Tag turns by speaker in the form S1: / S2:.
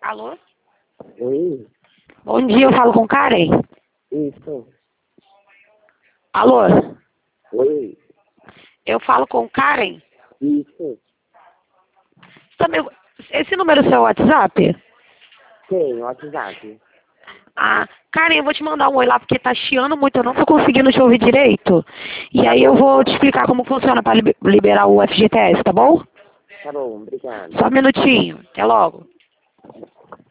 S1: Alô?
S2: Oi?
S1: Bom dia, eu falo com Karen?
S2: Isso.
S1: Alô?
S2: Oi?
S1: Eu falo com Karen?
S2: Isso.
S1: Esse número é o seu WhatsApp?
S2: Tem, WhatsApp.
S1: Ah, Karen, eu vou te mandar um oi lá porque tá chiando muito, eu não tô conseguindo te ouvir direito. E
S2: Tá
S1: aí eu
S2: bom.
S1: vou te explicar como funciona para liberar o FGTS, tá bom?
S2: Tá bom, obrigado.
S1: Só um minutinho, até logo.